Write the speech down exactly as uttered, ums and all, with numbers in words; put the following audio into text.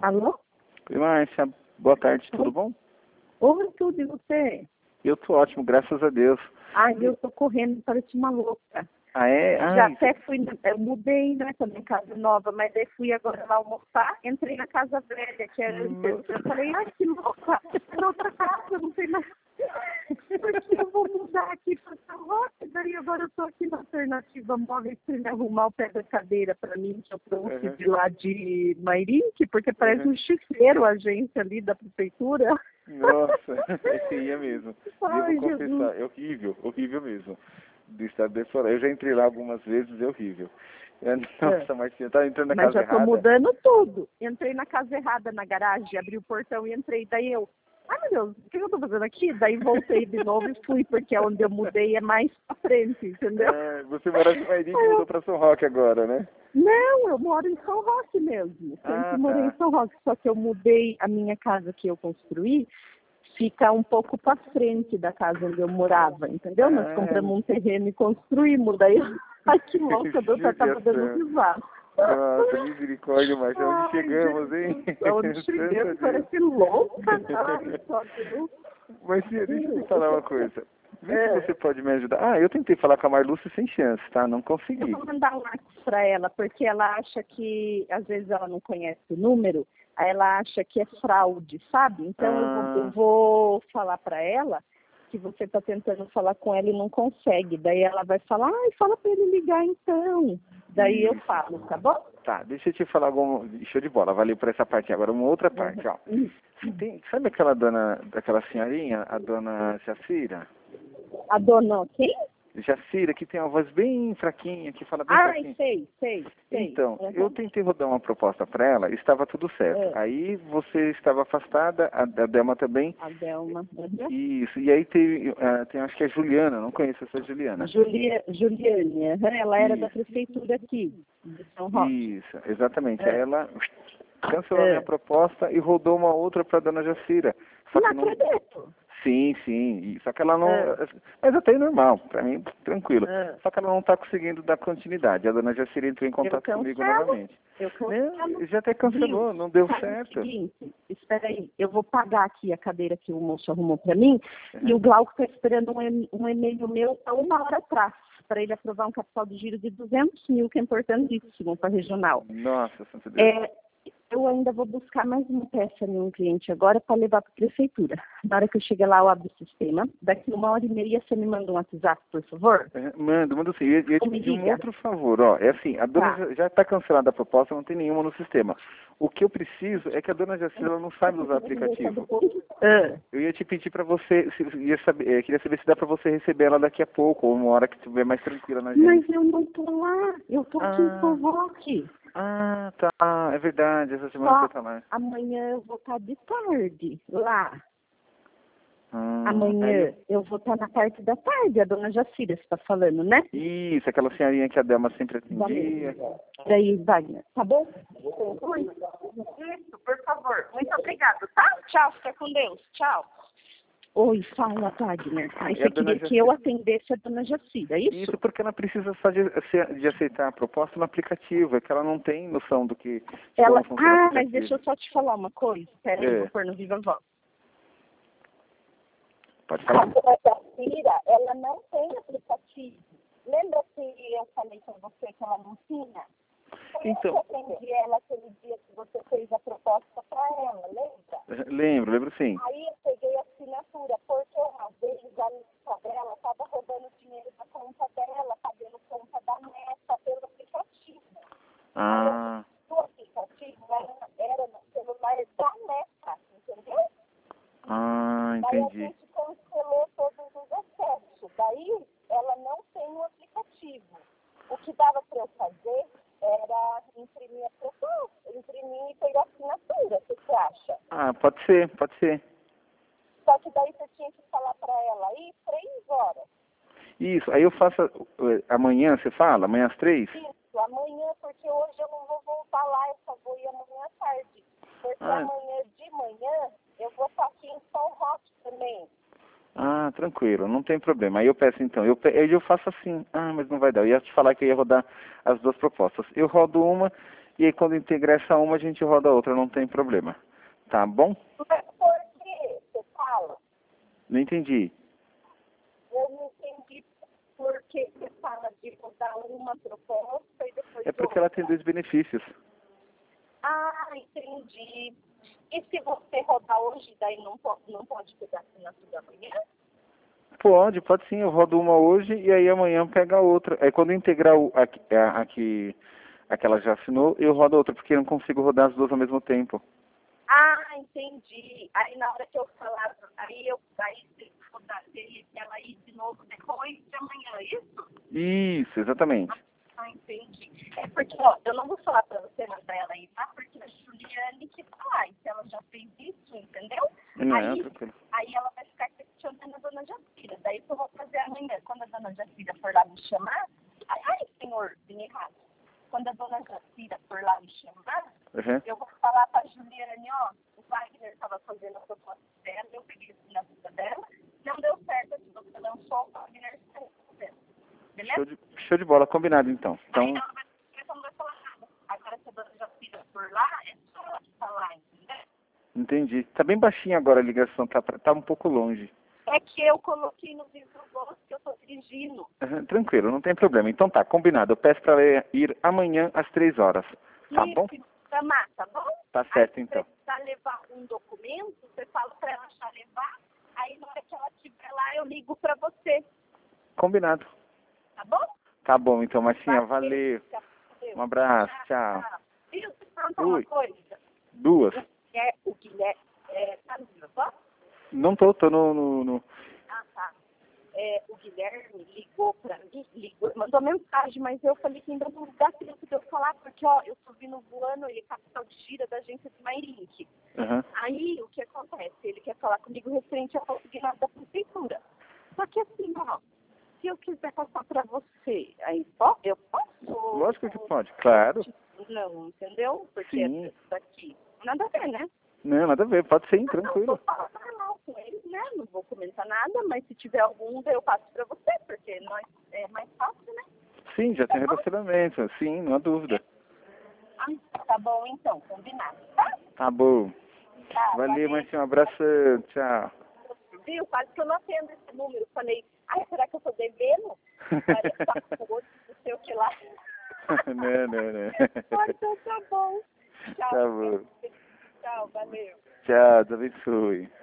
Alô? Oi, Márcia. Boa tarde, tudo bom? Oi, tudo, e você? Eu tô ótimo, graças a Deus. Ai, eu tô correndo, parece uma louca. Ah, é? Já Ai, até fui, eu mudei, né, tô em casa nova, mas daí fui agora lá almoçar, entrei na casa velha, que era antes. Eu falei, ai, que louca, é outra casa, não tem mais. Porque eu vou mudar aqui pra São Roque, daí agora eu tô aqui na alternativa móvel, pra me arrumar o pé da cadeira pra mim, que eu trouxe Uhum. de lá de Mairink, porque parece Uhum. um chifreiro a agência ali da prefeitura. Nossa, esse ia mesmo. Ai, Devo Jesus. confessar, é horrível, horrível mesmo. Do estado de Floresta. Eu já entrei lá algumas vezes, é horrível. É, Nossa, Marcinha, tá entrando na Mas casa já tô errada. mudando tudo. Entrei na casa errada, na garagem, abri o portão e entrei. Daí eu, ai meu Deus, o que eu tô fazendo aqui? Daí voltei de novo e fui, porque onde eu mudei é mais pra frente, entendeu? É, você morava em Mairink e mudou pra São Roque agora, né? Não, eu moro em São Roque mesmo. Sempre Ah, morei em tá. São Roque, só que eu mudei a minha casa que eu construí, fica um pouco para frente da casa onde eu morava, entendeu? Nós Ah, compramos um terreno e construímos, daí, ai que louca, eu que já tava dando judiação. risada. Nossa, misericórdia, Márcia, onde Ai, chegamos, hein? Jesus, onde chegamos, Santo Deus. parece louca. Ai, só Deus. Marcia, deixa eu te falar uma coisa. Vê se É. você pode me ajudar. Ah, eu tentei falar com a Marlúcia sem chance, tá? Não Eu consegui. vou mandar um WhatsApp para ela, porque ela acha que, às vezes ela não conhece o número, aí ela acha que é fraude, sabe? Então eu vou, eu Ah, vou falar para ela que você está tentando falar com ela e não consegue. Daí ela vai falar, ai, fala para ele ligar então. Daí eu isso. falo, tá bom? Tá, deixa eu te falar algum. Show de bola, valeu por essa parte. Agora uma outra parte, ó. Uhum. Tem, sabe aquela dona, daquela senhorinha, a dona Jacira? A dona, quem? Jacira, que tem uma voz bem fraquinha, que fala bem Ai, fraquinho. sei, sei, sei. Então, Uhum. eu tentei rodar uma proposta para ela, estava tudo certo. É. Aí você estava afastada, a, a Delma também. A Delma. Uhum. Isso, e aí teve, uh, tem, acho que é Juliana, não conheço essa Juliana. Julia, Juliane, uhum. Ela era da Isso, prefeitura aqui, de São Roque. isso, exatamente. Aí É. ela cancelou a minha É. proposta e rodou uma outra para dona Jacira. Só Não que não. acredito. Sim, sim. e- Só que ela não. É. Mas até é normal, para mim, tranquilo. É. Só que ela não está conseguindo dar continuidade. A dona Jacira entrou em Eu contato comigo cancelo. novamente. Eu Não, cancelo. já até cancelou, Viu? não deu Faz o certo. seguinte, espera aí, eu vou pagar aqui a cadeira que o moço arrumou para mim Uhum. e o Glauco está esperando um, e- um e-mail meu há uma hora atrás para ele aprovar um capital de giro de duzentos mil, que é importantíssimo para a regional. Nossa, santo Deus. É, eu ainda vou buscar mais uma peça em um cliente agora para levar para a prefeitura. Na hora que eu chegar lá, eu abro o sistema. Daqui uma hora e meia, você me manda um WhatsApp, por favor? É, Manda, manda sim. Eu ia te Ou me pedir um liga. outro favor, ó. É assim, a dona Tá. já- já está cancelada a proposta, não tem nenhuma no sistema. O que eu preciso é que a dona Jacira ela não sabe usar aplicativo. Ah, Eu ia te pedir para você, se, ia saber, eh, queria saber se dá para você receber ela daqui a pouco, ou uma hora que estiver mais tranquila na mas agenda. eu não tô lá. Eu tô aqui em Ah, São Roque. ah, tá, é verdade, essa semana Só você tá lá. amanhã eu vou estar de tarde lá. Ah, aí Amanhã eu- eu vou estar na parte da tarde, a dona Jacira está falando, né? Isso, aquela senhorinha que a Delma sempre atendia. Daí, Wagner, tá bom? Isso, por favor. Muito obrigado, tá? Tchau, fica com Deus. Tchau. Oi, fala, Wagner. Aí E a você dona queria que eu Jacira? atendesse a dona Jacira, é isso? Isso porque ela precisa só de, ace- de aceitar a proposta no aplicativo, é que ela não tem noção do que de Ela... como funciona o Ah, mas aplicativo. deixa eu só te falar uma coisa. Pera aí, É. vou pôr no Viva Voz. Pode A falar. dona Jacira, ela não tem aplicativo. Lembra que eu falei com você que ela não tinha? Então, Eu atendi ela aquele dia que você fez a proposta para ela, lembra? lembro, lembro sim. Aí eu peguei a assinatura, porque uma vez a lista dela estava roubando dinheiro da conta dela, pagando conta da neta pelo aplicativo. Ah, O aplicativo era, era no celular da neta, entendeu? ah, Daí a entendi. gente cancelou todos os acessos. Daí ela não tem o aplicativo. O que dava para eu fazer era imprimir a proposta, imprimir e pegar a assinatura, o que você acha? Ah, pode ser, pode ser. Só que daí você tinha que falar para ela aí três horas. Isso, aí eu faço eh, amanhã, você fala? Amanhã às três? Isso, amanhã, porque hoje eu não vou voltar lá, eu só vou ir amanhã à tarde. Porque Ah, amanhã de manhã eu vou estar aqui em São Roque também. ah, tranquilo, não tem problema. Aí eu peço então, eu, pe- eu faço assim, ah, mas não vai dar. Eu ia te falar que eu ia rodar as duas propostas. Eu rodo uma E aí quando integrar essa uma, a gente roda a outra, não tem problema. Tá bom? Mas por que você fala? Não entendi. Eu não entendi por que você fala de rodar uma proposta e depois É porque outra. ela tem dois benefícios. Ah, entendi. E se você rodar hoje, daí não pode, não pode pegar a assinatura amanhã? Pode, pode sim. Eu rodo uma hoje e aí amanhã pega a outra. Aí quando eu integrar o, a, a, a que a que ela já assinou, eu rodo a outra, porque eu não consigo rodar as duas ao mesmo tempo. Ah, entendi. Aí na hora que eu falar, aí eu aí se rodar, teria que ela ir de novo depois de amanhã, é isso? Isso, exatamente. Ah, entendi. É porque, ó, eu não vou falar pra você mandar ela ir, tá? Porque a Juliane que falar, e se ela já fez isso, entendeu? Não é, Aí, tranquilo. aí ela vai ficar questionando a dona Jacira. Daí o que eu vou fazer amanhã, quando a dona Jacira for lá me chamar, ai, ai senhor, vim errado. Quando a dona Jacira for lá me chamar, Uhum. eu vou falar pra Juliane, ó, o Wagner estava fazendo a proposta dela, eu peguei a assinatura dela, não deu certo, se você lançou, o Wagner está fazendo. Beleza? Show de, show de bola, combinado então. Então, Aí ela vai, ela não vai falar nada. Agora, se a dona Jacira por lá, é só ela que falar, entendeu? entendi. Tá bem baixinha agora a ligação, tá, pra- tá um pouco longe. É que eu coloquei no Vivo Voz que eu tô dirigindo. Uhum, tranquilo, não tem problema. Então tá, combinado. Eu peço pra ela ir amanhã às três horas. Tá bom? Isso, chamar, tá bom? Tá certo Aí, se então. precisar levar um documento, você fala pra ela já levar. Aí, na hora que ela estiver lá, eu ligo pra você. Combinado. Tá bom? Tá bom então, Marcinha, valeu. Valeu. Um abraço, tchau. Viu? Deixa eu te perguntar uma Ui, coisa. duas. É, o Guilherme, é, tá no meu voz? Não tô, tô no, no, no- Ah, tá. É, o Guilherme ligou pra mim, ligou, mandou mensagem, mas eu falei que ainda não dá tempo de eu falar, porque, ó, eu tô vindo voando, ele é capital de gira da agência de Mairink. Uhum. Aí, o que acontece? Ele quer falar comigo referente ao consignado da prefeitura. Só que assim, ó, se eu quiser passar pra você, aí ó, eu posso? Lógico que pode, claro. Não, entendeu? Porque Sim. é daqui. Nada a ver, né? Não, nada a ver, pode ser, Não, vou tranquilo. falar normal com eles, né? Não vou comentar nada, mas se tiver algum, eu passo pra você, porque nós é mais fácil, né? Sim, já tem relacionamento, sim, não há dúvida. Ah, tá bom então, combinado, tá? Tá bom. Tá, Valeu, Marcinha, um abração, tchau. Viu? Quase que eu não atendo esse número. Falei, ai, será que eu tô devendo? Parece que tá com outro, não sei o que lá. Não, não, não. Ah, então tá bom. Tchau. Tá bom. Tchau, valeu. Tchau, Deus abençoe.